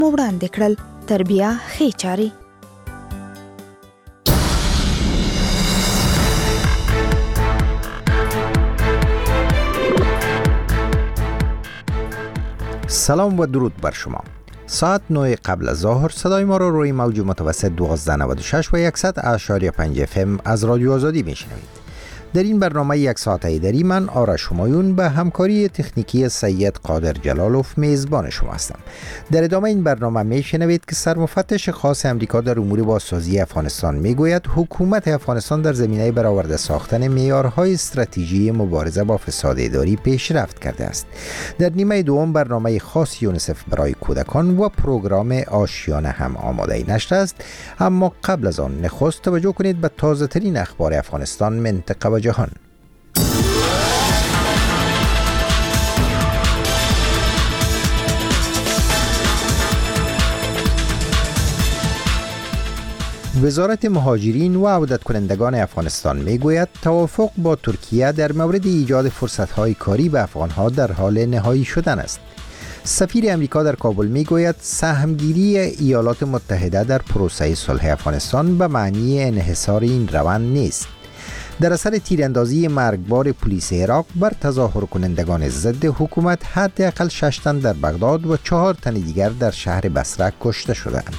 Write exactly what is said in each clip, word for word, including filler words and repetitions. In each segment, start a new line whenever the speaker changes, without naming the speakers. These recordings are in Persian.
وړاندې کړل. تر بیا ښې چارې.
سلام و درود بر شما. ساعت نه قبل از ظهر صدای ما را روی موج متوسط دوازده نود و شش و صد اشاری پنج اف ام از رادیو آزادی میشنوید. در این برنامه یک ساعته دری من آرش همایون به همکاری تکنیکی سید قادر جلالوف میزبان شما هستم. در ادامه این برنامه میشنوید که سرمفتش خاص امریکا در امور بازسازی افغانستان میگوید حکومت افغانستان در زمینه برآورده ساختن معیارهای استراتژی مبارزه با فساد اداری پیشرفت کرده است. در نیمه دوم برنامه خاص یونیسف برای کودکان و پروگرام آشیانه هم آماده نشر است. اما قبل از آن نخست توجه کنید به تازه ترین اخبار افغانستان، منطقه و جهان. وزارت مهاجرین و عودت کنندگان افغانستان میگوید توافق با ترکیه در مورد ایجاد فرصت‌های کاری به افغان‌ها در حال نهایی شدن است. سفیر امریکا در کابل میگوید سهمگیری ایالات متحده در پروسه صلح افغانستان به معنی انحصار این روند نیست. در اثر تیراندازی مرگبار پلیس عراق بر تظاهر کنندگان ضد حکومت حداقل شش تن در بغداد و چهار تن دیگر در شهر بصره کشته شدند.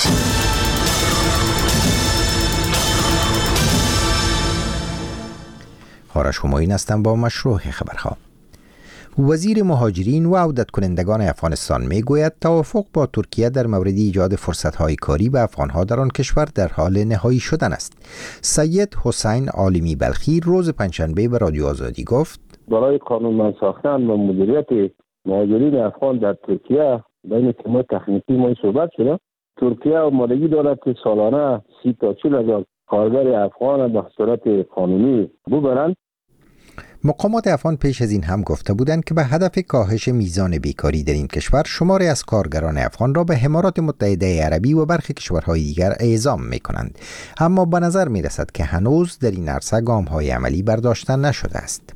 آرش همایون هستم با مشروع خبرها. وزیر مهاجرین و عودت کنندگان افغانستان میگوید توافق با ترکیه در مورد ایجاد فرصت‌های کاری به افغان‌ها در آن کشور در حال نهایی شدن است. سید حسین عالمی بلخی روز پنجشنبه به رادیو آزادی گفت
برای قانونمند ساختن و مدیریت مهاجرین افغان در ترکیه بین تیم‌های تکنیکی ما صحبت شده. ترکیه آمادگی دارد که سالانه سی تا چهل هزار کارگر افغان به صورت قانونی ببرند.
مقامات افغان پیش از این هم گفته بودند که به هدف کاهش میزان بیکاری در این کشور شماری از کارگران افغان را به امارات متحده عربی و برخی کشورهای دیگر اعزام می کنند. اما به نظر می رسد که هنوز در این عرصه گام‌های عملی برداشته نشده است.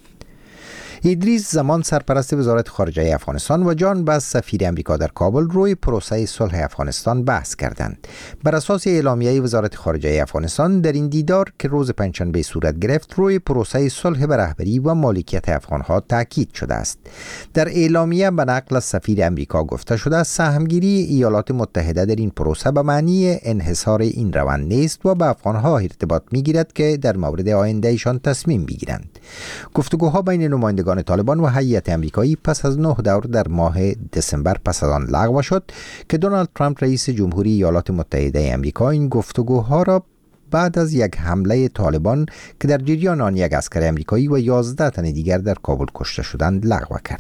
ادریس زمان سرپرست وزارت خارجه افغانستان و جان باز سفیر امریکا در کابل روی پروسه صلح افغانستان بحث کردند. بر اساس اعلامیه وزارت خارجه افغانستان در این دیدار که روز پنجشنبه صورت گرفت روی پروسه صلح به رهبری و مالکیت افغانها تاکید شده است. در اعلامیه به نقل از سفیر امریکا گفته شده است سهمگیری ایالات متحده در این پروسه به معنی انحصار این روند نیست و به افغانها ارتباط میگیرد که در مورد آینده ایشان تصمیم بگیرند. گفتگوها بین نمایندگان طالبان و هیئت امریکایی پس از نه دور در ماه دسامبر پس از آن لغو شد که دونالد ترامپ رئیس جمهوری ایالات متحده آمریکا این گفتگوها را بعد از یک حمله طالبان که در جریان آن یک عسکر آمریکایی و یازده تن دیگر در کابل کشته شدند لغو کرد.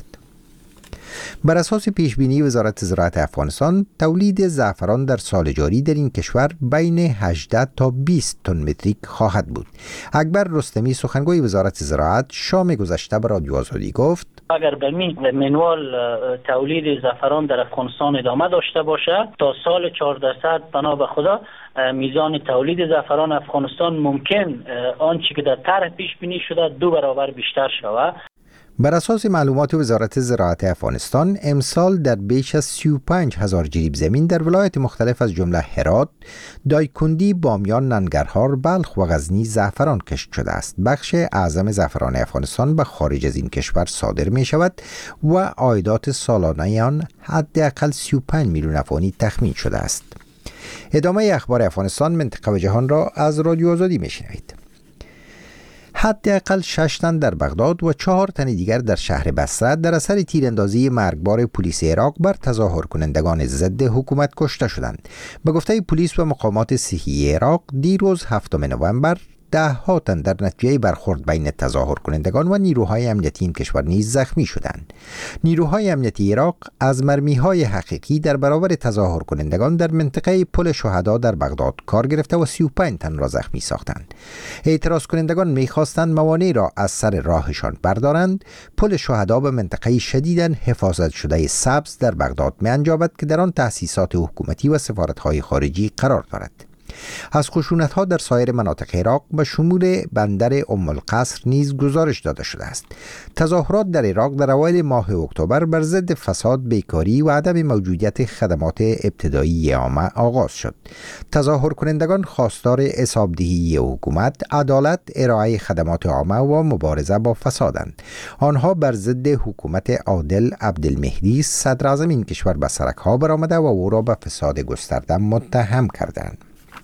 بر اساس پیشبینی وزارت زراعت افغانستان تولید زعفران در سال جاری در این کشور بین هجده تا بیست تن متریک خواهد بود. اکبر رستمی سخنگوی وزارت زراعت شام گذشته به رادیو آزادی گفت
اگر به منوال تولید زعفران در افغانستان ادامه داشته باشه تا سال چهارصد بنا به خدا میزان تولید زعفران افغانستان ممکن آنچه که در طرح پیش بینی شده دو برابر بیشتر شود.
بر اساس معلومات وزارت زراعت افغانستان امسال در بیش از سی و پنج هزار جریب زمین در ولایات مختلف از جمله هرات، دایکندی، بامیان، ننگرهار، بلخ و غزنی زعفران کشت شده است. بخش اعظم زعفران افغانستان به خارج از این کشور صادر می شود و عایدات سالانه آن حداقل سی و پنج میلیون افغانی تخمین شده است. ادامه اخبار افغانستان، منطقه و جهان را از رادیو آزادی می شنوید. حداقل شش تن در بغداد و چهار تن دیگر در شهر بصره در اثر تیراندازی مرگبار پلیس عراق بر تظاهر کنندگان ضد حکومت کشته شدند. به گفته پلیس و مقامات صحی عراق دیروز هفتم نوامبر ده ها تن در نتیجه برخورد بین تظاهر کنندگان و نیروهای امنیتی این کشور نیز زخمی شدند. نیروهای امنیتی عراق از مرمی‌های حقیقی در برابر تظاهر کنندگان در منطقه پل شهدا در بغداد کار گرفته و سی و پنج تن را زخمی ساختند. اعتراض کنندگان می‌خواستند موانع را از سر راهشان بردارند. پل شهدا به منطقه شدیداً حفاظت شده سبز در بغداد می‌انجامد که در آن تأسیسات حکومتی و سفارت‌های خارجی قرار دارد. از خشونت‌ها در سایر مناطق عراق به شمول بندر ام القصر نیز گزارش داده شده است. تظاهرات در عراق در اوایل ماه اکتبر بر ضد فساد، بیکاری و عدم موجودیت خدمات ابتدایی عامه آغاز شد. تظاهر کنندگان خواستار حسابدهی حکومت، عدالت، ارائه خدمات عامه و مبارزه با فسادند. آنها بر ضد حکومت عادل عبدالمهدی صدر اعظم این کشور به سرک‌ها برآمده و او را به فساد گسترده متهم کردند.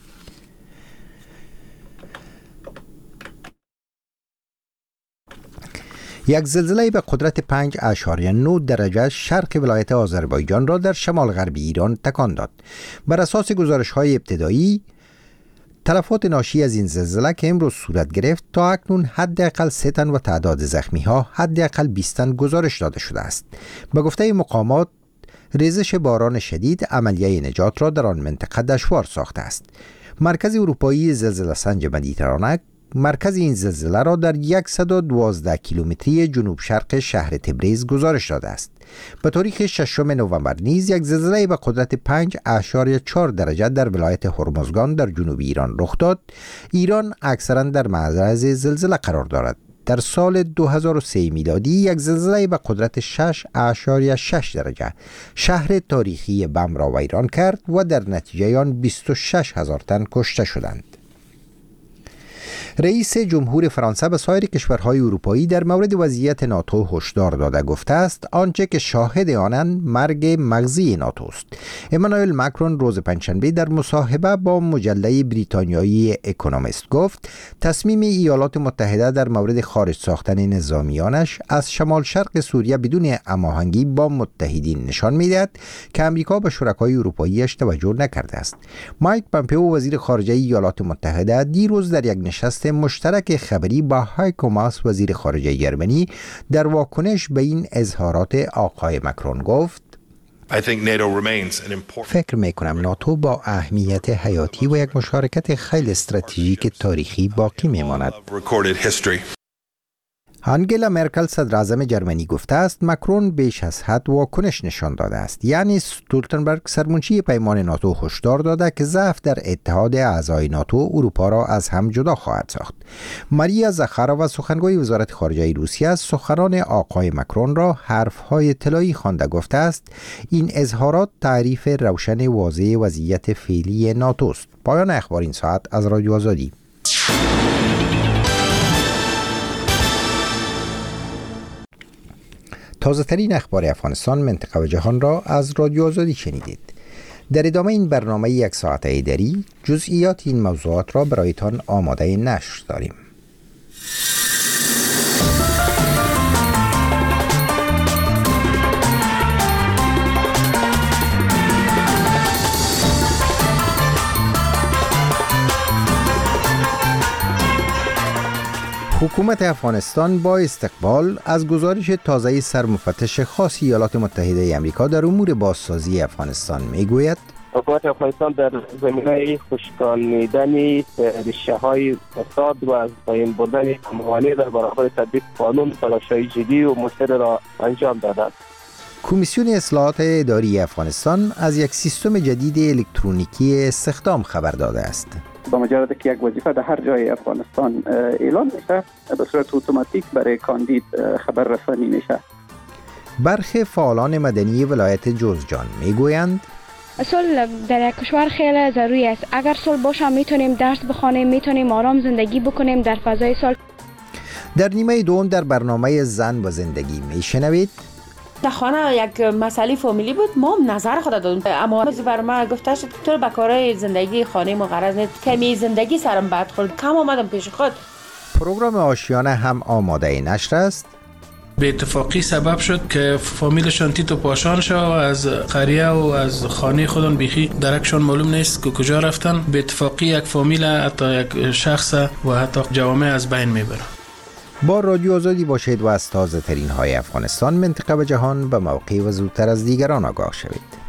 یک زلزله به قدرت پنج اعشاریه نه درجه شرق ولایت آذربایجان را در شمال غربی ایران تکان داد. بر اساس گزارش‌های ابتدایی، تلفات ناشی از این زلزله که امروز صورت گرفت تا اکنون حداقل سه تن و تعداد زخمی‌ها حداقل بیست تن گزارش داده شده است. به گفته مقامات، ریزش باران شدید عملیه نجات را در آن منطقه دشوار ساخته است. مرکز اروپایی زلزله سنج مدیترانه مرکز این زلزله را در صد و دوازده کیلومتری جنوب شرق شهر تبریز گزارش داده است. به تاریخ ششم نوامبر نیز یک زلزله به قدرت پنج اعشاریه چهار درجه در ولایت هرمزگان در جنوب ایران رخ داد. ایران اکثرا در معرض زلزله قرار دارد. در سال دو هزار و سه میلادی یک زلزله به قدرت شش اعشاریه شش درجه شهر تاریخی بم را ویران کرد و در نتیجه آن بیست و شش هزار تن کشته شدند. رئیس جمهور فرانسه به سایر کشورهای اروپایی در مورد وضعیت ناتو هشدار داده گفته است آنچه که شاهد آنند مرگ مغزی ناتو است. امانوئل مکرون روز پنجشنبه در مصاحبه با مجله بریتانیایی اکونومیست گفت تصمیم ایالات متحده در مورد خارج ساختن نظامیانش از شمال شرق سوریه بدون هماهنگی با متحدین نشان می‌دهد که امریکا به شرکای اروپاییش توجه نکرده است. مایک پامپئو وزیر خارجه ایالات متحده دیروز در یک نشست مشترک خبری با هایکو ماس وزیر خارجه جرمنی در واکنش به این اظهارات آقای مکرون گفت: فکر میکنم ناتو با اهمیت حیاتی و یک مشارکت خیلی استراتژیک تاریخی باقی میماند. آنگلا مرکل صدر اعظم جرمنی گفته است مکرون بیش از حد واکنش نشان داده است. یعنی استولتنبرگ سرمنشی پیمان ناتو هشدار داده که ضعف در اتحاد اعضای ناتو اروپا را از هم جدا خواهد ساخت. ماریا زخارova سخنگوی وزارت خارجه روسیه از سخنان آقای مکرون را حرفهای طلایی خوانده گفته است این اظهارات تعریف روشن واضح وضعیت فعلی ناتو است. پایان اخبار این ساعت از رادیو آزادی. تازه ترین اخبار افغانستان، منطقه و جهان را از رادیو آزادی شنیدید. در ادامه این برنامه یک ساعته دری جزئیات این موضوعات را برایتان آماده نشر داریم. حکومت افغانستان با استقبال از گزارش تازه سرمفتش خاص ایالات متحده آمریکا در امور بازسازی افغانستان میگوید
حکومت افغانستان در زمینه خشکانیدن ریشه‌های فساد و از پایین بردن موانع در برابر تطبیق قانون تلاش‌های جدی و مؤثر را انجام داده است.
کمیسیون اصلاحات اداری افغانستان از یک سیستم جدید الکترونیکی استخدام خبر داده است.
با مجرد که یک وظیفه در هر جای افغانستان اعلان میشه به صورت اتوماتیک برای کاندید خبر رسانی میشه.
برخی فعالان مدنی ولایت جوزجان میگویند
صلح در یک کشور خیلی ضروری است. اگر صلح باشه میتونیم درس بخوانیم، میتونیم آرام زندگی بکنیم در فضای صلح.
در نیمه دوم در برنامه زن و زندگی میشنوید
در خانه یک مسئله فامیلی بود، ما هم نظر خود دادم، اما بر ما گفته شد تو به کارهای زندگی خانه ما غرض نیست، کمی زندگی سرم بد خورد، کم آمدم پیش خود.
پروگرام آشیانه هم آماده نشر است.
به اتفاقی سبب شد که فامیلشان تیت و پاشان شد، از قریه و از خانه خودان بیخی درکشان معلوم نیست که کجا رفتن. به اتفاقی یک فامیل، حتی یک شخص و حتی جوامع از بین میبره.
با رادیو آزادی باشید و از تازه ترین های افغانستان، منطقه و جهان به موقع و زودتر از دیگران آگاه شوید.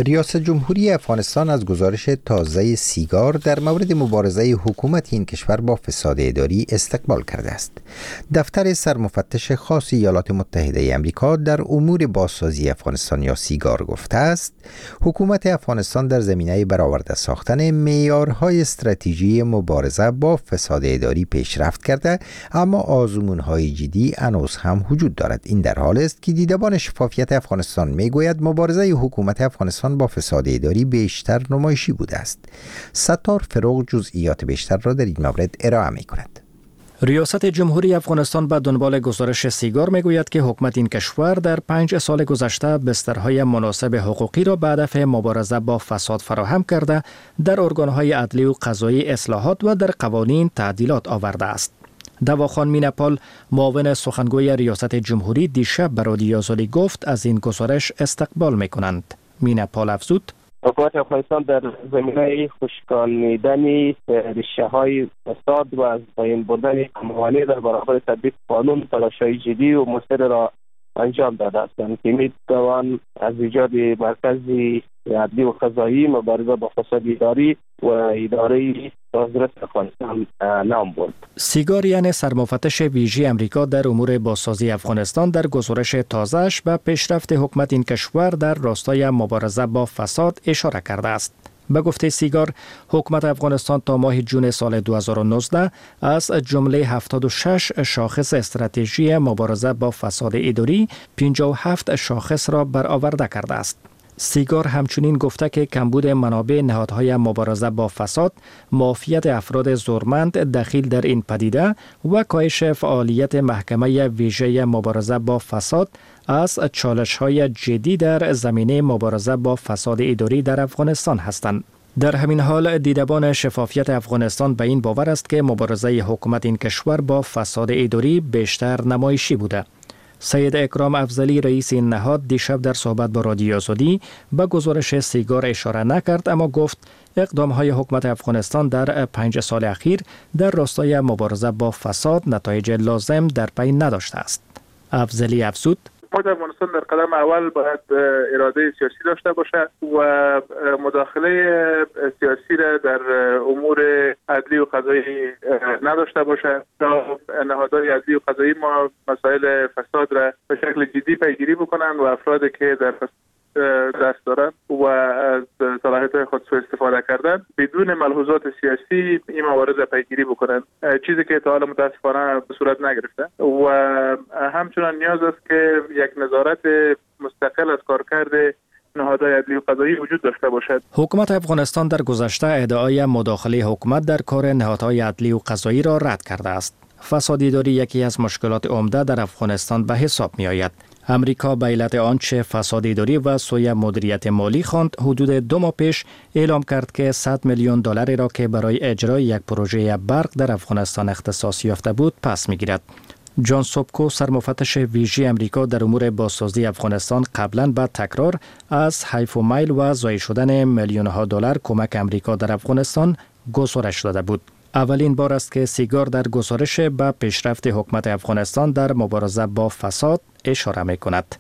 ریاست جمهوری افغانستان از گزارش تازه سیگار در مورد مبارزه حکومت این کشور با فساد اداری استقبال کرده است. دفتر سرمفتش خاص ایالات متحده آمریکا در امور بازسازی افغانستان یا سیگار گفته است حکومت افغانستان در زمینه برآورده ساختن معیارهای استراتژی مبارزه با فساد اداری پیشرفت کرده، اما آزمون‌های جدی هنوز هم وجود دارد. این در حال است که دیدبان شفافیت افغانستان میگوید مبارزه حکومت افغانستان با فساد اداری بیشتر نمایشی بوده است. ستار فروغ جزئیات بیشتر را در این مورد ارائه می‌کند.
ریاست جمهوری افغانستان به دنبال گزارش سیگار میگوید که حکومت این کشور در پنج سال گذشته بسترهای مناسب حقوقی را به هدف مبارزه با فساد فراهم کرده، در ارگانهای عدلی و قضایی اصلاحات و در قوانین تعدیلات آورده است. دواخان مینپال معاون سخنگوی ریاست جمهوری دیشب به رادیو آزادی گفت از این گزارش استقبال میکنند. مینپال افزود
حکومت افغانستان در زمینه خشکانیدن ریشه‌های فساد و از پایین بردن موانع در برابر تطبیق قانون تلاش‌های جدی و مؤثر را انجام داده است که می‌توان از ایجاد مرکزی عدلی و قضایی مبارزه با فساد اداری و اداره بازرس افغانستان نام برد.
سیگار یعنی سرمفتش ویژه امریکا در امور بازسازی افغانستان در گزارش تازه‌اش به پیشرفت حکومت این کشور در راستای مبارزه با فساد اشاره کرده است. به گفته سیگار، حکومت افغانستان تا ماه جون سال دو هزار و نوزده از جمله هفتاد و شش شاخص استراتژی مبارزه با فساد اداری پنجاه و هفت شاخص را برآورده کرده است. سیگار همچنین گفته که کمبود منابع نهادهای مبارزه با فساد، معافیت افراد زورمند دخیل در این پدیده و کاهش فعالیت محکمه ویژه مبارزه با فساد از چالش‌های جدی در زمینه مبارزه با فساد اداری در افغانستان هستند. در همین حال دیدبان شفافیت افغانستان به این باور است که مبارزه حکومت این کشور با فساد اداری بیشتر نمایشی بوده. سید اکرام افضلی رئیس این نهاد دیشب در صحبت با رادیو آزادی به گزارش سیگار اشاره نکرد، اما گفت اقدام‌های حکومت افغانستان در پنج سال اخیر در راستای مبارزه با فساد نتایج لازم در پی نداشته است. افضلی افزود
حکومت افغانستان در قدم اول باید اراده سیاسی داشته باشد و مداخله سیاسی را در امور عدلی و قضایی نداشته باشد تا نهادهای عدلی و قضایی ما مسائل فساد را به شکل جدی پیگیری بکنند و افرادی که در دست دارند و از صلاحیت خود سوء استفاده کردن بدون ملحوظات سیاسی این موارد را پیگیری بکنند، چیزی که تا حالا متاسفانه به صورت نگرفته و همچنان نیاز است که یک نظارت مستقل از کارکرد نهادهای عدلی و قضایی وجود داشته باشد.
حکومت افغانستان در گذشته ادعای مداخله حکومت در کار نهادهای عدلی و قضایی را رد کرده است. فساد اداری یکی از مشکلات عمده در افغانستان به حساب می آید. امریکا به علت آنچه فساد اداری و سوء مدیریت مالی خواند، حدود دو ماه پیش اعلام کرد که صد میلیون دلاری را که برای اجرای یک پروژه برق در افغانستان اختصاص یافته بود پس میگیرد. جان سوبکو سرمفتش ویژه امریکا در امور بازسازی افغانستان قبلا به تکرار از حیف و میل و ضایع شدن میلیون ها دلار کمک امریکا در افغانستان گزارش داده بود. اولین بار است که سیگار در گزارش به پیشرفت حکومت افغانستان در مبارزه با فساد اشاره می کند.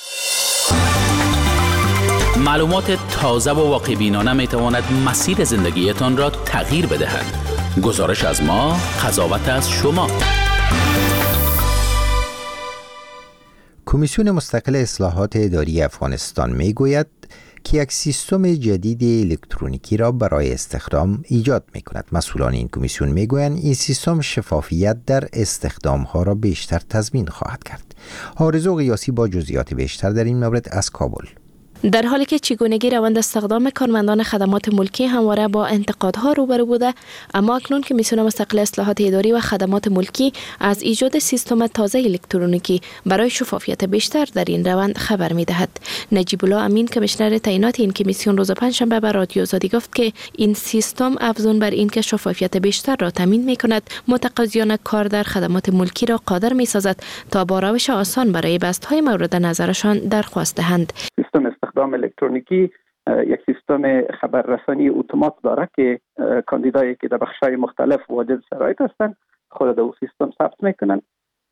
معلومات تازه و واقع بینانه می تواند مسیر زندگیتان را تغییر بدهد. گزارش از ما، قضاوت از شما.
کمیسیون مستقل اصلاحات اداری افغانستان می گوید که یک سیستم جدید الکترونیکی را برای استخدام ایجاد می کند. مسئولان این کمیسیون می گویند این سیستم شفافیت در استخدام ها را بیشتر تضمین خواهد کرد. آرزو قیاسی با جزئیات بیشتر در این مورد از کابل.
در حالی که چگونگی روند استخدام کارمندان خدمات ملکی همواره با انتقادها روبرو بوده، اما اکنون کمیسیون مستقل اصلاحات اداری و خدمات ملکی از ایجاد سیستم تازه الکترونیکی برای شفافیت بیشتر در این روند خبر می‌دهد. نجیب الله امین کمیشنر تعیینات این کمیسیون روز پنجشنبه به رادیو آزادی گفت که این سیستم افزون بر این که شفافیت بیشتر را تامین می‌کند، متقاضیان کار در خدمات ملکی را قادر می‌سازد تا با روش آسان برای بست‌های مورد نظرشان درخواست دهند.
سیستم استخدام الکترونیکی یک سیستم خبررسانی اتومات داره که کاندیدایی که در بخش‌های مختلف واجد شرایط هستند خود در او سیستم ثبت میکنن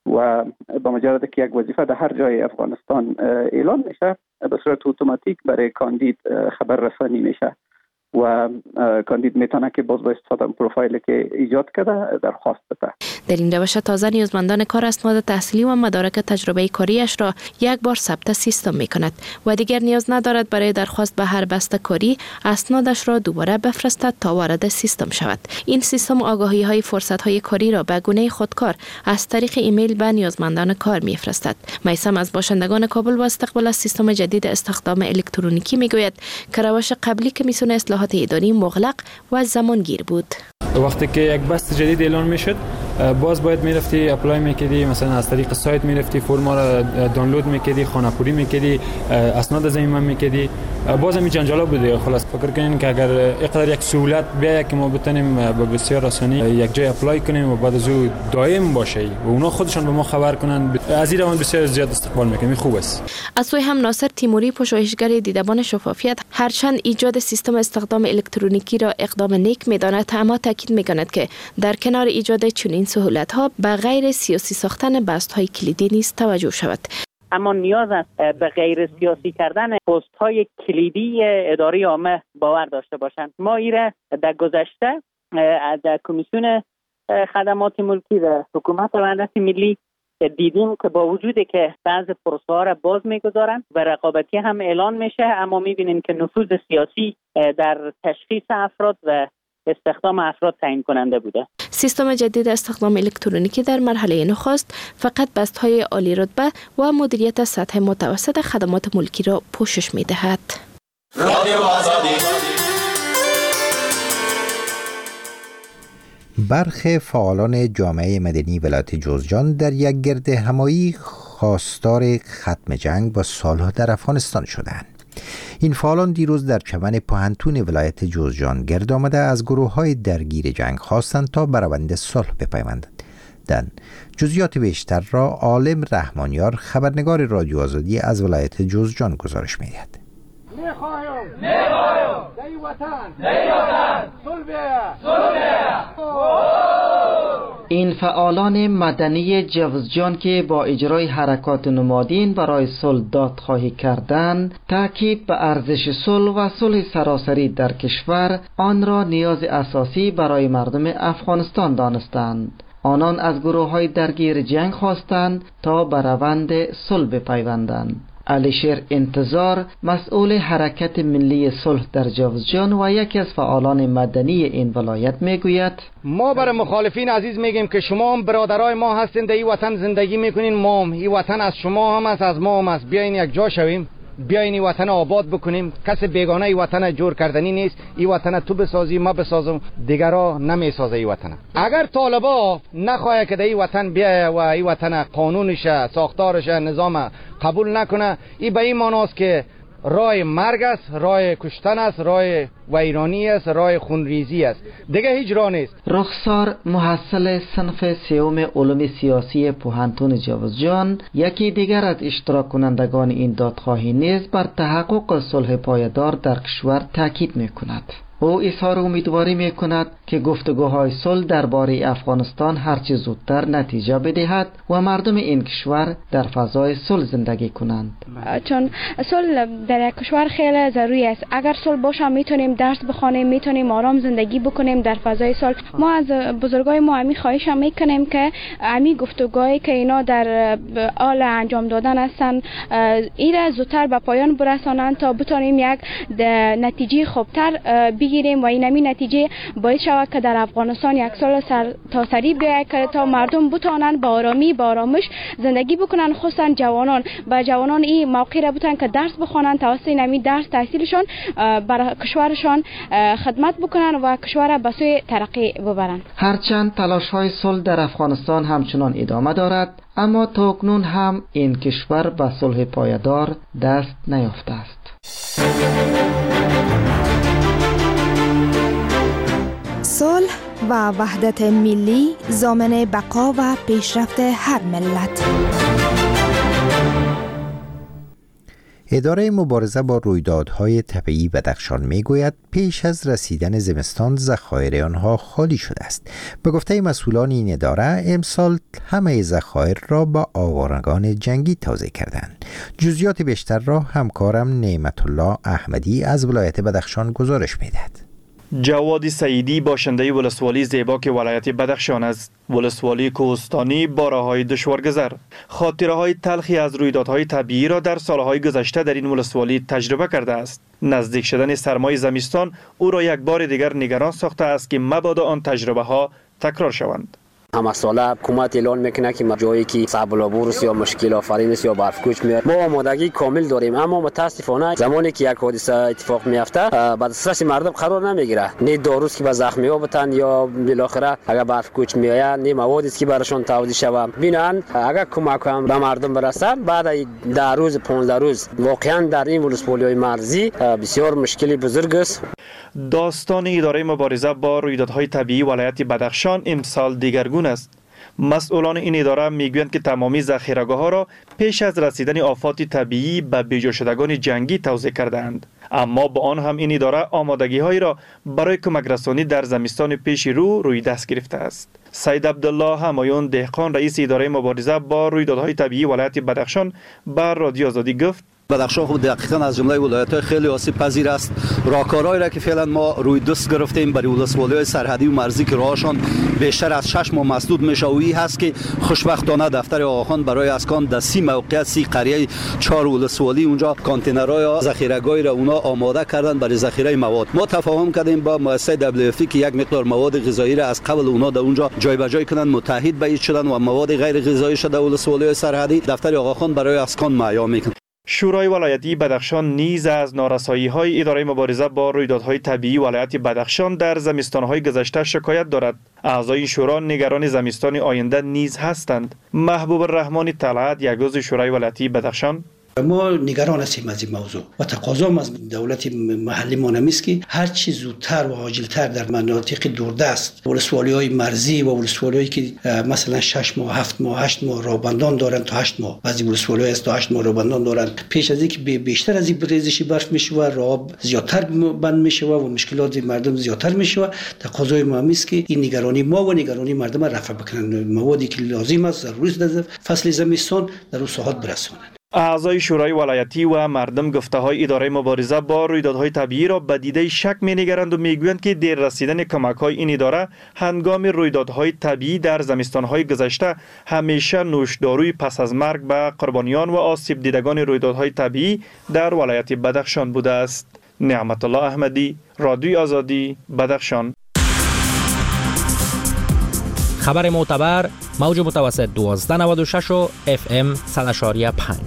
و با مجرد که یک وظیفه در هر جای افغانستان اعلان میشه به صورت اتوماتیک برای کاندید خبر رسانی میشه و کاندید میتونه که باز با استفاده از پروفایلی که ایجاد کرده درخواست بده.
در این روش تازه نیازمندان کار اسناد تحصیلی و مدارک تجربه کاریش را یک بار ثبت سیستم می کند و دیگر نیاز ندارد برای درخواست به هر بسته کاری اسنادش را دوباره بفرستد تا وارد سیستم شود. این سیستم آگاهی های فرصت های کاری را به گونه خودکار از طریق ایمیل به نیازمندان کار می فرستد. میثم از باشندگان کابل با استقبال از سیستم جدید استخدام الکترونیکی می گوید که روش قبلی کمیسیون اصلاحات اداری مغلق و زمانگیر بود.
وقتی که یک بست جدید اعلان میشد باز باید میرفتی اپلای میکردی، مثلا از طریق سایت میرفتی فرم را دانلود میکردی، خانه‌پوری میکردی، اسناد ضمیمه میکردی، باز هم جنجالا بوده. خلاص فکر کنین که اگر اینقدر یک سهولت بیاید که ما بتونیم با بسیار آسانی یک جای اپلای کنیم و بعد از او دائم باشه و اونا خودشون به ما خبر کنن، از این روند بسیار زیاد استقبال میکنیم. خوب است. از
سوی هم ناصر تیموری پژوهشگر دیدبان شفافیت هرچند ایجاد سیستم استخدام الکترونیکی را اقدام نیک میداند، اما تاکید میکند که در کنار ایجاد چنین سهولت ها به غیر سیاسی ساختن بست های کلیدی نیز توجه شود.
اما نیاز است به غیر سیاسی کردن پست های کلیدی اداره عامه باور داشته باشند. ما ایره در گذشته در کمیسیون خدمات ملکی و حکومت وحدت ملی دیدیم که با وجودی که بعض پروسه ها را باز میگذارند و رقابتی هم اعلان میشه، اما میبینیم که نفوذ سیاسی در تشخیص افراد و استخدام افراد تعیین کننده بوده.
سیستم جدید استخدام الکترونیکی در مرحله نخست فقط بست‌های عالی رتبه و مدیریت سطح متوسط خدمات ملکی را پوشش می‌دهد.
برخی فعالان جامعه مدنی ولایت جوزجان در یک گرد همایی خواستار ختم جنگ با سالها در افغانستان شدند. این فعالان دیروز در چمن پوهنتون ولایت جوزجان گرد آمده از گروه‌های درگیر جنگ خواستند تا بر روند صلح بپیوندند. جزئیات بیشتر را عالم رحمانیار خبرنگار رادیو آزادی از ولایت جوزجان گزارش می‌دهد.
می‌خوایم می‌خوایم در وطن در وطن صلح بیاید صلح بیاید.
این فعالان مدنی جوزجان که با اجرای حرکات نمادین برای صلح دادخواهی کردند، تاکید به ارزش صلح و صلح سراسری در کشور آن را نیاز اساسی برای مردم افغانستان دانستند. آنان از گروه‌های درگیر جنگ خواستند تا به روند صلح بپیوندند. علیشیر انتظار مسئول حرکت ملی صلح در جوزجان و یکی از فعالان مدنی این ولایت میگوید:
ما برای مخالفین عزیز میگیم که شما هم برادرای ما هستین، در این وطن زندگی میکنین، ما هم این وطن از شما هم است، از ما هم است. بیاین یک جا شویم، بیاین این وطن آباد بکنیم. کس بیگانه این وطن جور کردنی نیست. این وطن تو بسازی ما بسازم، دیگرا نمیسازه این وطن. اگر طالبا نخواه که در این وطن بیایه و این وطن قانونش ساختارش نظام قبول نکنه، این به این معناست که راه مرگ است، راه کشتن است، راه ویرانی است، راه خونریزی است، دیگه هیچ راه نیست.
رخسار محصل صنف سوم علوم سیاسی پوهنتون جوزجان یکی دیگر از اشتراک کنندگان این دادخواهی نیز بر تحقق صلح پایدار در کشور تاکید می‌کند. او اظهار امیدواری می‌کند که گفتگوهای صلح درباره افغانستان هرچه زودتر نتیجه بدهد و مردم این کشور در فضای صلح زندگی کنند.
چون صلح در کشور خیلی ضروری است. اگر صلح باشه میتونیم درس بخوانیم، میتونیم آرام زندگی بکنیم در فضای صلح. ما از بزرگای ما همی خواهش هم میکنیم که همی گفتگوهایی که اینا در حال انجام دادن هستن ایره زودتر به پایان برسانند تا بتونیم یک نتیجه خوبتر بگیریم و این همی نتیجه باعث شود که در افغانستان یک سال سر تا سری بیاید که تا مردم بتونن با آرامی با آرامش زندگی بکنن، خصوصا جوانان. با جوانان این موقع را بتونن که درس بخوانن، توسط این درس تحصیلشان برای کشورشان خدمت بکنن و کشور را به سوی ترقی ببرن.
هرچند تلاش‌های صلح در افغانستان همچنان ادامه دارد، اما تاکنون هم این کشور به صلح پایدار دست نیافته است.
صلح و وحدت ملی ضامن بقا و پیشرفت هر ملت.
اداره مبارزه با رویدادهای طبیعی بدخشان میگوید پیش از رسیدن زمستان ذخایر آنها خالی شده است. به گفته مسئولان این اداره امسال همه ذخایر را با آوارگان جنگی توزیع کردند. جزئیات بیشتر را همکارم نعمت الله احمدی از ولایت بدخشان گزارش میدهد.
جواد سعیدی باشنده ولسوالی زیباک ولایت بدخشان است. ولسوالی کوهستانی با راههای دشوارگذر، خاطره های تلخی از رویدادهای طبیعی را در سالهای گذشته در این ولسوالی تجربه کرده است. نزدیک شدن سرمای زمستان او را یک بار دیگر نگران ساخته است که مبادا آن تجربه ها تکرار شوند.
همه ساله حکومت اعلان میکنه که جایی که صعب یا مشکل آفرین است یا برفکوچ میاد، ما آمادگی کامل داریم، اما متاسفانه زمانی که یک حادثه اتفاق میفته به دسترس مردم قرار نمیگیره. نه داروست که به زخمی ها بتن یا بالاخره اگر برفکوچ میآید نه موادی است که براشون توزیع شود. ببینن اگر کمک هم به مردم برسه بعد ده روز پانزده روز واقعا در این ولسوالی مرزی بسیار مشکلی بزرگ است.
داستان اداره مبارزه با رویدادهای طبیعی ولایت بدخشان امسال دیگرگون است. مسئولان این اداره میگویند که تمامی ذخیره‌گاه ها را پیش از رسیدن آفات طبیعی به بیجا شدگان جنگی توزیع کردند، اما با آن هم این اداره آمادگی هایی را برای کمک رسانی در زمستان پیش رو روی دست گرفته است. سید عبدالله همایون دهقان رئیس اداره مبارزه با رویدادهای طبیعی ولایت بدخشان بر رادیو آزادی گفت
بدخشان خود دقیقاً از جمله ولایت‌های خیلی آسیب پذیر است. راهکارهایی را که فعلا ما روی دست گرفتیم برای ولسوالی‌های سرحدی و مرزی که راهشان بیشتر از شش ماه مسدود میشه و این هست که خوشبختانه دفتر آقاخان برای اسکان در سی موقعیت سی قریه چهار ولسوالی اونجا کانتینرهای ذخیره‌گاهی را اونا آماده کردن برای ذخیره مواد. ما تفاهم کردیم با مؤسسه دبلیو اف که یک مقدار مواد غذایی را از قبل اونا در اونجا جای به جای کنن، متحد به شدن و مواد غیر غذایی شده ولسوالی‌های سرحدی دفتر آقاخان برای اسکان معیا میکنه.
شورای ولایتی بدخشان نیز از نارسایی‌های اداره مبارزه با رویدادهای طبیعی ولایت بدخشان در زمستان‌های گذشته شکایت دارد. اعضای شورا نگران زمستان آینده نیز هستند. محبوب الرحمن طلعت یک عضو شورای ولایتی بدخشان:
ما نگران هستیم از این موضوع و تقاضا از دولت محلی ما است که هر چی زودتر و عاجلتر در مناطق دوردست ولسوالی‌های مرزی و ولسوالی‌هایی که مثلا شش ماه هفت ماه هشت ماه رابندان دارند تا هشت ماه بعضی ولسوالی‌ها است تا هشت ماه رابندان دارند، پیش از اینکه بیشتر از این ریزش برف میشه و راه زیادتر بند میشه و مشکلات مردم زیادتر میشه، تقاضای ما است که این نگرانی ما و نگرانی مردم را رفع بکنن، موادی که لازم است ضروری است در فصل زمستان در اون ساحات برسونند.
اعضای شورای ولایتی و مردم گفته های اداره مبارزه با رویدادهای طبیعی را به دیده شک می‌نگرند و میگویند که دیر رسیدن کمک‌های این اداره هنگام رویدادهای طبیعی در زمستان‌های گذشته همیشه نوشداروی پس از مرگ به قربانیان و آسیب دیدگان رویدادهای طبیعی در ولایت بدخشان بوده است. نعمت الله احمدی، رادیو آزادی، بدخشان.
خبر معتبر، موج متوسط دوازده نود و شش و اف ام صد و پنج.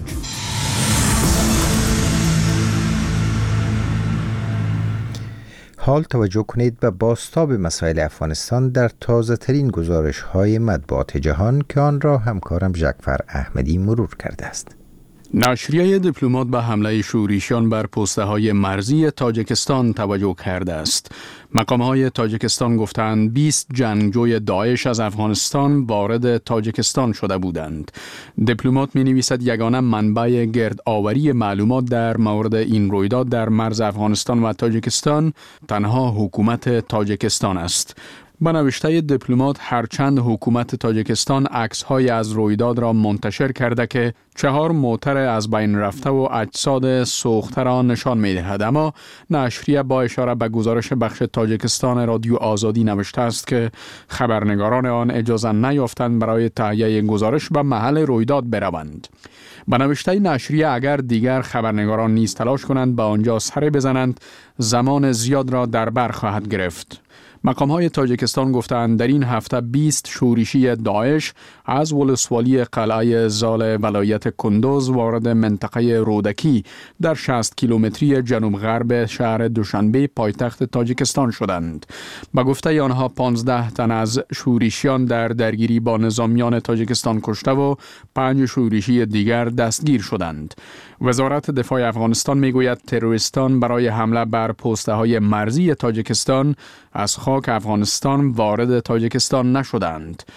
حال توجه کنید به بازتاب مسائل افغانستان در تازه ترین گزارش های مطبوعات جهان که آن را همکارم جعفر احمدی مرور کرده است.
نشریه دیپلمات به حمله شورشیان بر پسته های مرزی تاجیکستان توجه کرده است. مقام های تاجیکستان گفتند بیست جنگجوی داعش از افغانستان وارد تاجیکستان شده بودند. دیپلمات می نویسد یگانه منبع گردآوری معلومات در مورد این رویداد در مرز افغانستان و تاجیکستان تنها حکومت تاجیکستان است. به نوشته دیپلمات هرچند حکومت تاجیکستان عکس‌های از رویداد را منتشر کرده که چهار موتر از بین رفته و اجساد سوخته را نشان می‌دهد، اما نشریه با اشاره به گزارش بخش تاجیکستان رادیو آزادی نوشته است که خبرنگاران آن اجازه نیافتند برای تهیه گزارش به محل رویداد بروند. به نوشته نشریه اگر دیگر خبرنگاران نیز تلاش کنند به آنجا سر بزنند زمان زیاد را در بر خواهد گرفت. مقام‌های تاجیکستان گفتند در این هفته بیست شورشی داعش از ولسوالی قلعه زال ولایت کندوز وارد منطقه رودکی در شصت کیلومتری جنوب غرب شهر دوشنبه پایتخت تاجیکستان شدند. به گفته آنها پانزده تن از شورشیان در درگیری با نظامیان تاجیکستان کشته و پنج شورشی دیگر دستگیر شدند. وزارت دفاع افغانستان میگوید تروریستان برای حمله بر پسته های مرزی تاجیکستان از خاک افغانستان وارد تاجیکستان نشدند.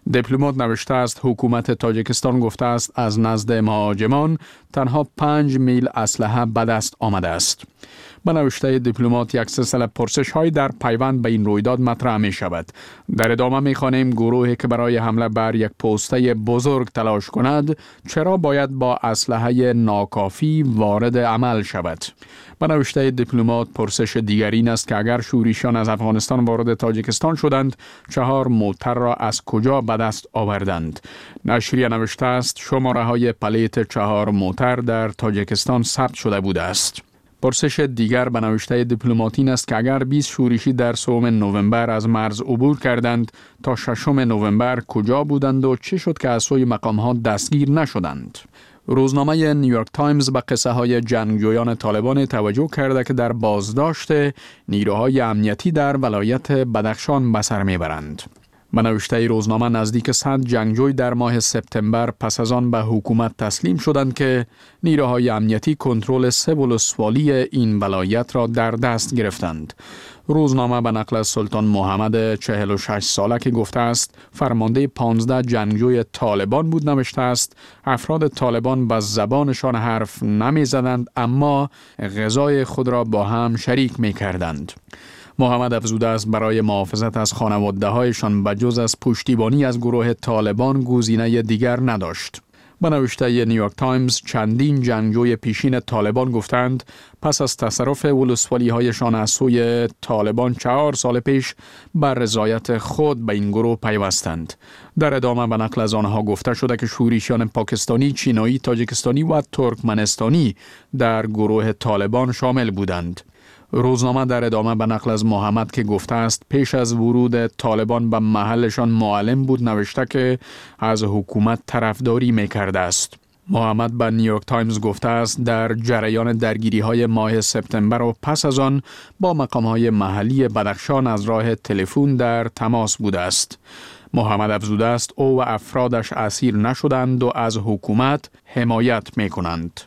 دیپلمات نوشته است حکومت تاجیکستان گفته است از نزد مهاجمان تنها پنج میل اسلحه به دست آمده است. به نوشته دیپلمات یک سلسله پرسش های در پیوند به این رویداد مطرح می شود. در ادامه می خوانیم گروهی که برای حمله بر یک پوسته بزرگ تلاش کند چرا باید با اسلحه ناکافی وارد عمل شود. به نوشته دیپلمات پرسش دیگری این است که اگر شورشیان از افغانستان وارد تاجیکستان شدند چهار موتر را از کجا به دست آوردند. نشریه نوشته است شماره های پلیت چهار موتر در تاجیکستان ثبت شده بوده است. پرسش دیگر به نوشته دیپلماتی این است که اگر بیست شورشی در سوم نوامبر از مرز عبور کردند تا ششم نوامبر کجا بودند و چه شد که از سوی مقام‌ها دستگیر نشدند. روزنامه نیویورک تایمز به قصه های جنگجویان طالبان توجه کرده که در بازداشت نیروهای امنیتی در ولایت بدخشان به سر میبرند. به نوشته روزنامه نزدیک صد جنگجوی در ماه سپتامبر پس از آن به حکومت تسلیم شدند که نیروهای امنیتی کنترل سه ولسوالی این ولایت را در دست گرفتند. روزنامه به نقل از سلطان محمد چهل و شش ساله که گفته است فرمانده پانزده جنگجوی طالبان بود نوشته است افراد طالبان به زبانشان حرف نمی زدند اما غذای خود را با هم شریک می کردند. محمد افزوده است برای محافظت از خانواده هایشان بجز از پشتیبانی از گروه طالبان گزینه دیگر نداشت. به نوشته نیویورک تایمز چندین جنگجوی پیشین طالبان گفتند پس از تصرف ولسوالی هایشان از سوی طالبان چهار سال پیش بر رضایت خود به این گروه پیوستند. در ادامه به نقل از آنها گفته شده که شورشیان پاکستانی، چینایی، تاجیکستانی و ترکمنستانی در گروه طالبان شامل بودند. روزنامه در ادامه به نقل از محمد که گفته است پیش از ورود طالبان به محلشان معلم بود نوشته که از حکومت طرفداری می‌کرده است. محمد به نیویورک تایمز گفته است در جریان درگیری های ماه سپتامبر و پس از آن با مقام های محلی بدخشان از راه تلفن در تماس بوده است. محمد افزوده است او و افرادش اسیر نشدند و از حکومت حمایت می‌کنند.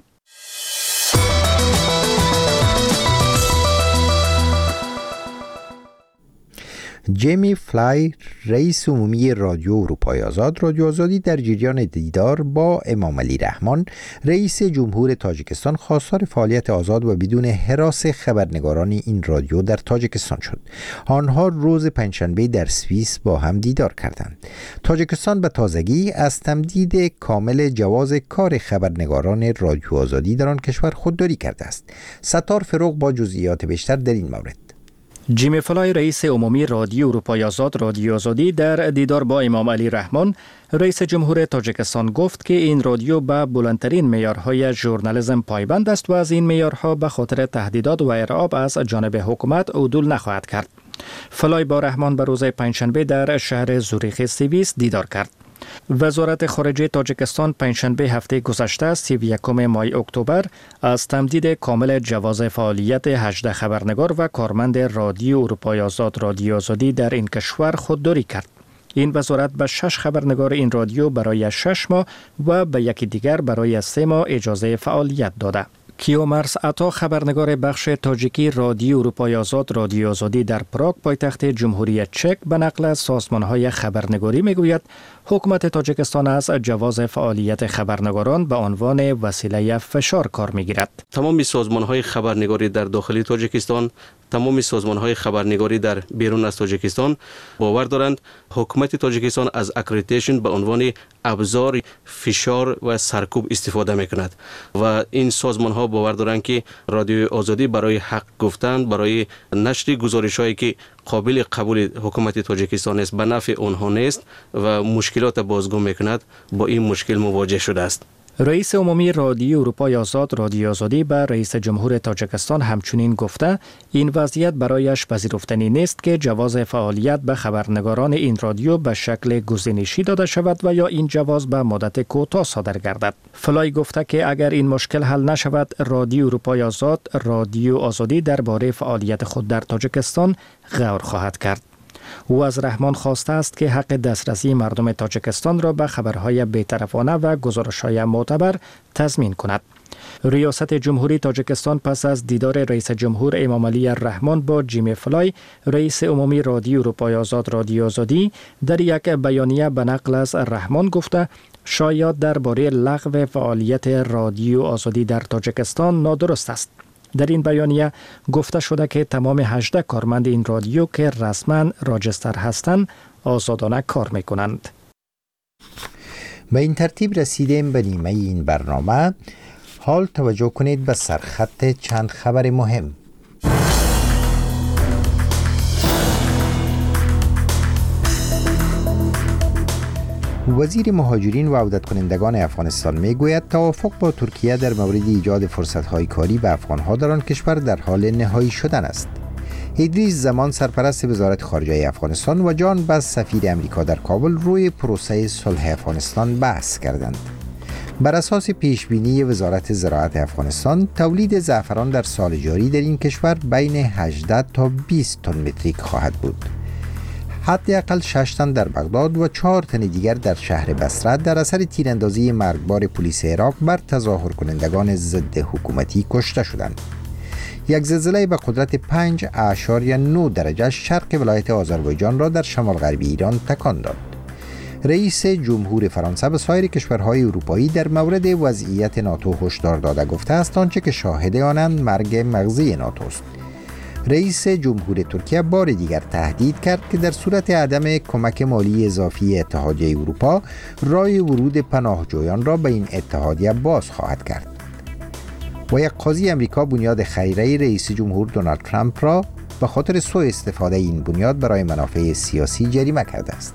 جیمی فلای رئیس عمومی رادیو اروپای آزاد رادیو آزادی در جریان دیدار با امام علی رحمان رئیس جمهور تاجیکستان خواستار فعالیت آزاد و بدون هراس خبرنگاران این رادیو در تاجیکستان شد. آنها روز پنجشنبه در سوئیس با هم دیدار کردند. تاجیکستان به تازگی از تمدید کامل جواز کار خبرنگاران رادیو آزادی در آن کشور خودداری کرده است. ستار فروغ با جزئیات بیشتر در این مورد.
جیمی فلای رئیس عمومی رادیو اروپای آزاد رادیو آزادی در دیدار با امام علی رحمان رئیس جمهور تاجیکستان گفت که این رادیو به بلندترین معیارهای ژورنالیسم پایبند است و از این معیارها به خاطر تهدیدات و ارعاب از جانب حکومت عدول نخواهد کرد. فلای با رحمان به روز پنجشنبه در شهر زوریخ سوئیس دیدار کرد. وزارت خارجه تاجیکستان پنجشنبه هفته گذشته سی و یکم ماه اکتبر از تمدید کامل جواز فعالیت هجده خبرنگار و کارمند رادیو اروپای آزاد رادیو آزادی در این کشور خودداری کرد. این وزارت به شش خبرنگار این رادیو برای شش ماه و به یکی دیگر برای سه ماه اجازه فعالیت داده. کیومرس عطا خبرنگار بخش تاجیکی رادیو اروپای آزاد رادیو آزادی در پراگ پایتخت جمهوری چک به نقل از سازمان‌های خبرنگاری میگوید حکومت تاجیکستان از جواز فعالیت خبرنگاران به عنوان وسیله فشار کار میگیرد.
تمام سازمان‌های خبرنگاری در داخل تاجیکستان، تمام سازمان‌های خبرنگاری در بیرون از تاجیکستان باور دارند حکومت تاجیکستان از اکریدیتیشن به عنوان ابزار فشار و سرکوب استفاده میکند و این سازمان‌ها باور دارند که رادیو آزادی برای حق گفتن، برای نشر گزارش‌هایی که قابل قبول حکومت تاجیکستان است به نفع آنها نیست و مشکلات بازگو میکند، با این مشکل مواجه شده است.
رئیس عمومی رادیو اروپای آزاد رادیو آزادی به رئیس جمهور تاجیکستان همچنین گفته این وضعیت برایش پذیرفتنی نیست که جواز فعالیت به خبرنگاران این رادیو به شکل گزینشی داده شود و یا این جواز به مدت کوتاه صادر گردد. فلای گفته که اگر این مشکل حل نشود رادیو اروپای آزاد رادیو آزادی درباره فعالیت خود در تاجیکستان غور خواهد کرد. او از رحمان خواسته است که حق دسترسی مردم تاجیکستان را به خبرهای بی‌طرفانه و گزارش‌های معتبر تضمین کند. ریاست جمهوری تاجیکستان پس از دیدار رئیس جمهور امام علی الرحمن با جیمی فلای رئیس عمومی رادیو اروپای آزاد رادیو آزادی در یک بیانیه به نقل از الرحمن گفته شاید درباره لغو فعالیت رادیو آزادی در تاجیکستان نادرست است. در این بیانیه گفته شده که تمام هجده کارمند این رادیو که رسما راجستر هستند آزادانه کار میکنند.
به این ترتیب رسیدیم به نیمه این برنامه. حال توجه کنید به سرخط چند خبر مهم. وزیر مهاجرین و عودت کنندگان افغانستان می گوید توافق با ترکیه در مورد ایجاد فرصت‌های کاری به افغان‌ها در آن کشور در حال نهایی شدن است. ادریس زمان سرپرست وزارت خارجه افغانستان و جان بس سفیر امریکا در کابل روی پروسه صلح افغانستان بحث کردند. بر اساس پیشبینی وزارت زراعت افغانستان تولید زعفران در سال جاری در این کشور بین هجده تا بیست تن متریک خواهد بود. حداقل شش تن در بغداد و چهار تن دیگر در شهر بصره در اثر تیراندازی مرگبار پلیس عراق بر تظاهر کنندگان ضد حکومتی کشته شدند. یک زلزله به قدرت پنج اعشاریه نه درجه شرق ولایت آذربایجان را در شمال غربی ایران تکان داد. رئیس جمهور فرانسه به سایر کشورهای اروپایی در مورد وضعیت ناتو هشدار داده گفته است آنچه که شاهد آنند مرگ مغزی ناتو است. رئیس جمهور ترکیه بار دیگر تهدید کرد که در صورت عدم کمک مالی اضافی اتحادیه اروپا راه ورود پناهجویان را به این اتحادیه باز خواهد کرد. و یک قاضی امریکا بنیاد خیریه رئیس جمهور دونالد ترامپ را به خاطر سوء استفاده این بنیاد برای منافع سیاسی جریمه کرده است.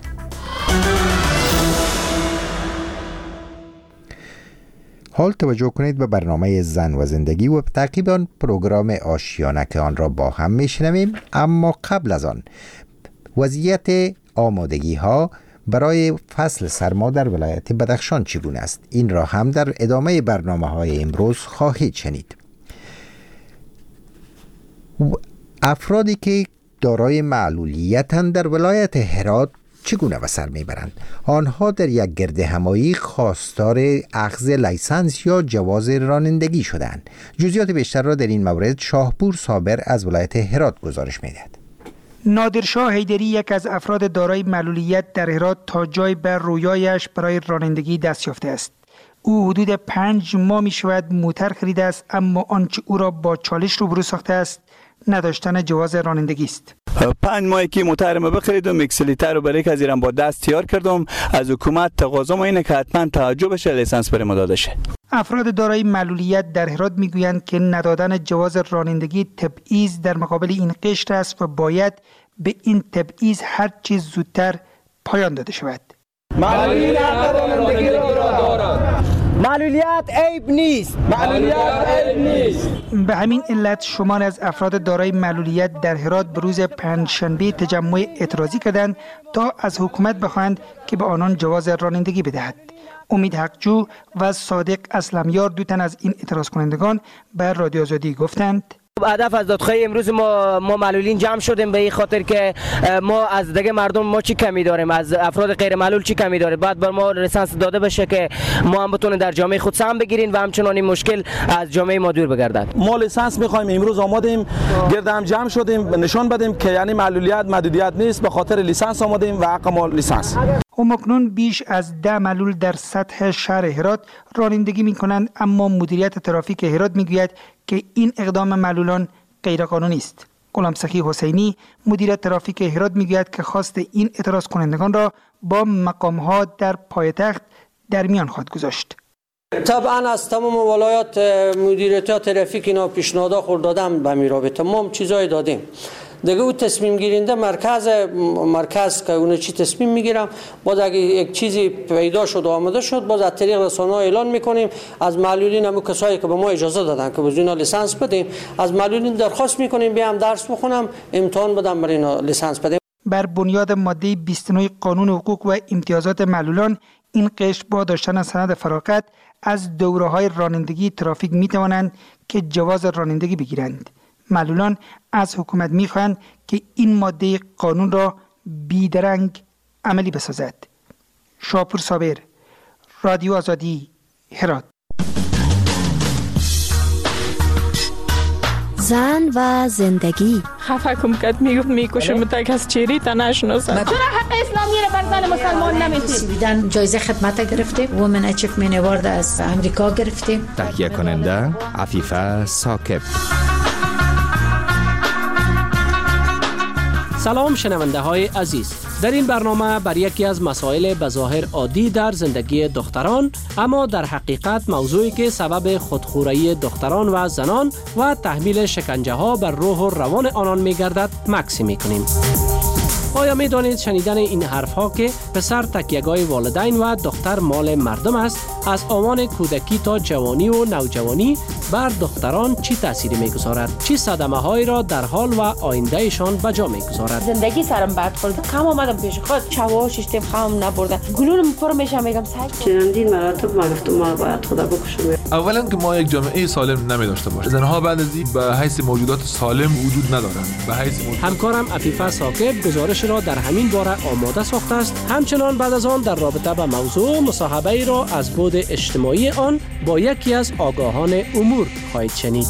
حال توجه کنید به برنامه زن و زندگی و تعقیب آن پروگرام آشیانه که آن را با هم میشنویم. اما قبل از آن وضعیت آمادگی ها برای فصل سرما در ولایت بدخشان چگونه است؟ این را هم در ادامه برنامه های امروز خواهید شنید. افرادی که دارای معلولیتند در ولایت هرات چگونه به سر میبرند؟ آنها در یک گرد همایی خواستار اخذ لیسانس یا جواز رانندگی شدند. جزئیات بیشتر را در این مورد شاهپور صابر از ولایت هرات گزارش میدهد.
نادرشاه حیدری یک از افراد دارای معلولیت در هرات تا جای بر رویایش برای رانندگی دست یافته است. او حدود پنج ماه می شود موتر خریده است، اما آنچه او را با چالش روبرو ساخته است نداشتن جواز رانندگی است.
پنج ماهی که موترم بخریدم، اکسلیتر رو برای که زیرم با دست تیار کردم. از حکومت تقاضا ما اینه که حتما توجه بشه، لیسانس برای ما داده شه.
افراد دارای معلولیت در هرات میگویند که ندادن جواز رانندگی تبعیض در مقابل این قشر است و باید به این تبعیض هر چیز زودتر پایان داده شود.
معلولیت رانندگی را دارد.
معلولیت عیب نیست.
معلولیت عیب نیست.
به همین علت شمار از افراد دارای معلولیت در هرات به روز پنجشنبه تجمع اعتراضی کردند تا از حکومت بخواهند که به آنان جواز رانندگی بدهد. امید حقجو و صادق اسلمیار دو تن از این اعتراض کنندگان بر رادیو آزادی گفتند
هدف از دادخواهی امروز ما ما معلولین جمع شدیم به این خاطر که ما از دیگه مردم ما چی کمی داریم، از افراد غیر معلول چی کمی داره، بعد بر ما لیسانس داده بشه که ما هم بتونیم در جامعه خود سهم بگیریم و همچنان این مشکل از جامعه ما دور بگردد.
ما لیسانس میخوایم، امروز آمدیم گرد هم جمع شدیم نشان بدیم که یعنی معلولیت محدودیت نیست، به خاطر لیسانس آمدیم و حق ما لیسانس.
همکنون بیش از ده معلول در سطح شهر هرات رانندگی می کنند، اما مدیریت ترافیک هرات می گوید که این اقدام معلولان غیرقانونی است. غلام سخی حسینی مدیر ترافیک هرات می گوید که خواست این اعتراض کنندگان را با مقام ها در پایتخت در میان خواهد گذاشت.
طبعا از تمام ولایات مدیریت ترافیک اینا پیشنهاد خورد دادم به میرابه تمام چیزای دادیم. دیگه او تصمیم گیرنده مرکز مرکز که اون چی تصمیم میگیرم، باز اگه یک چیزی پیدا شد و آمده شد باز از طریق رسانه‌ها اعلان میکنیم. از معلولین هم کسایی که به ما اجازه دادن که بزن لیسانس بدیم، از معلولین درخواست میکنیم بیام درس بخونم، امتحان بدم برای اینا لیسانس بدیم.
بر بنیاد ماده بیست و نه قانون حقوق و امتیازات معلولان این قشر با داشتن سند فراغت از دوره‌های رانندگی ترافیک میتوانند که جواز رانندگی بگیرند. معلولان از حکومت میخواهند که این ماده قانون را بیدرنگ عملی بسازد. شاپور صابر، رادیو آزادی، هرات.
زن و زندگی.
خفه کم کد میگفت میکشم تا کس چیری تا نشناسم.
چرا حق اسلامی رو بر زن مسلمان نمیدید؟
سویدن جایزه خدمت گرفتیم، وومن اچیومنت اوارد از امریکا گرفتیم.
تهیه کننده عفیفه ثاقب.
سلام شنونده های عزیز، در این برنامه بر یکی از مسائل بظاهر عادی در زندگی دختران اما در حقیقت موضوعی که سبب خودخوری دختران و زنان و تحمیل شکنجه ها بر روح و روان آنان می گردد مکسی می کنیم. آیا می دانید شنیدن این حرف ها که پسر تکیه‌گاه والدین و دختر مال مردم است از آوان کودکی تا جوانی و نوجوانی بر دختران چی تأثیری می گذارد؟ چی صدمه هایی را در حال و آیندهشان بجا می گذارد؟
زندگی سرم بد خورد، کم آمدم پیش خود شوا ششتیم خام نبردن گلولم پر میشم میگم سگ
چندین مراتب ما گفتم ما باید خدا بکشم.
اولا که ما یک جامعه سالم نمی داشته باشیم. زنها بعد از این به حیث موجودات سالم وجود ندارند. به حیث موجود...
همکارم عفیفه ثاقب گزارش را در همین باره آماده ساخته است. همچنان بعد از آن در رابطه با موضوع مصاحبه ای را از بعد اجتماعی آن با یکی از آگاهان امور خواهید شنید.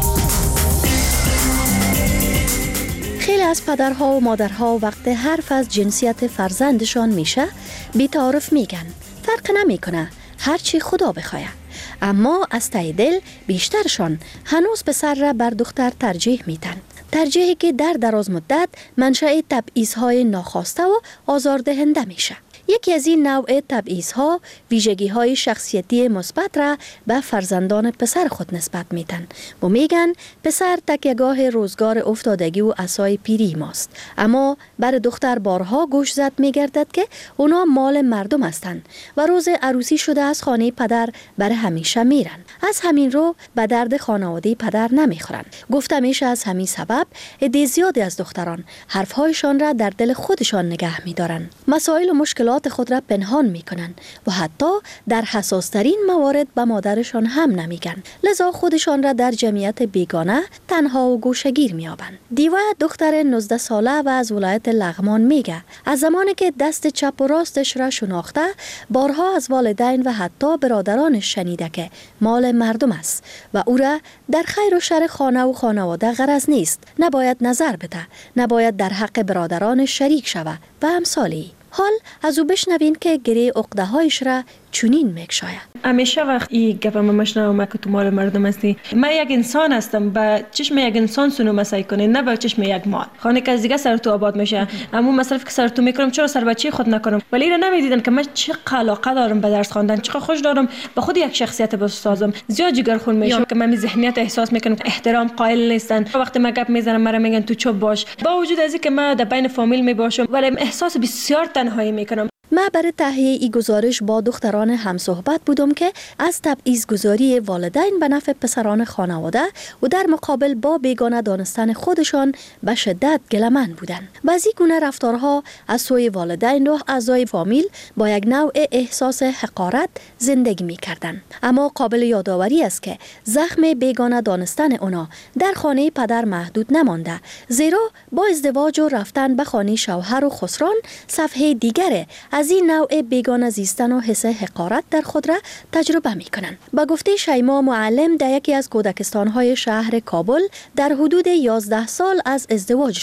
خیلی از پدرها و مادرها وقت حرف از جنسیت فرزندشان میشه بی‌تعارف میگن فرق نمیکنه هرچی خدا بخواه، اما از ته دل بیشترشان هنوز پسر را بر دختر ترجیح میدن، ترجیحی که در دراز مدت منشأ تبعیض‌های ناخواسته و آزاردهنده میشه. یکی از این نوع تبعیض‌ها ویژگی‌های شخصیتی مثبت را به فرزندان پسر خود نسبت میدن و میگن پسر تکیه‌گاه روزگار افتادگی و عصای پیری ماست، اما بر دختر بارها گوش زد میگردد که اونا مال مردم هستند و روز عروسی شده از خانه پدر بر همیشه میرن. از همین رو به درد خانواده پدر نمیخورن. گفته میشه از همین سبب عده زیادی از دختران حرفهایشان را در دل خودشان نگه میدارن، مسائل و مشکلات خود را پنهان میکنن و حتی در حساسترین موارد به مادرشان هم نمیگن، لذا خودشان را در جمعیت بیگانه تنها و گوشه‌گیر میابند. دیوه دختر نوزده ساله و از ولایت لغمان میگه از زمانی که دست چپ و راستش را شناخته بارها از والدین و حتی برادرانش شنیده که مال مردم است و او را در خیر و شر خانه و خانواده غرض نیست، نباید نظر بده، نباید در حق برادرانش شریک شود و امثالی. حال از او بشنوین که گره عقده هایش را چونین میگشاید.
همیشه وقت این گپم مشنوم که تو مال مردم هستی، من یک انسان هستم، با چشم یک انسان سونو مسای کنه، نه با چشم یک مال. خانه که از دیگه سر تو آباد میشه، اما مصرف که سر تو میکنم چرا سر بچه خود نکنم؟ ولی اینا نمیدیدن که من چه علاقه دارم به درس خواندن، چقدر خوش دارم به خود یک شخصیت بسازم. زیاد جگرخون میشم که من ذهنیت احساس میکنم احترام قائل نیستن. وقتی من گپ میزنم مرا میگن تو چوب باش، با وجود از اینکه من در بین فامیل میباشم ولی احساس بسیار تنهایی میکنم.
من برای تهیه این گزارش با دختران هم صحبت بودم که از تبعیض گذاری والدین به نفع پسران خانواده و در مقابل با بیگانه دانستن خودشان به شدت گله‌مند بودند. بعضی گونه رفتارها از سوی والدین و اعضای فامیل با یک نوع احساس حقارت زندگی می‌کردند. اما قابل یادآوری است که زخم بیگانه دانستن اونا در خانه پدر محدود نمانده، زیرا با ازدواج و رفتن به خانه شوهر و خسران صفحه دیگره از این نوع بیگانه زیستن و حس حقارت در خود را تجربه می کنند. با گفته شیما معلم در یکی از کودکستان‌های شهر کابل در حدود یازده سال از ازدواج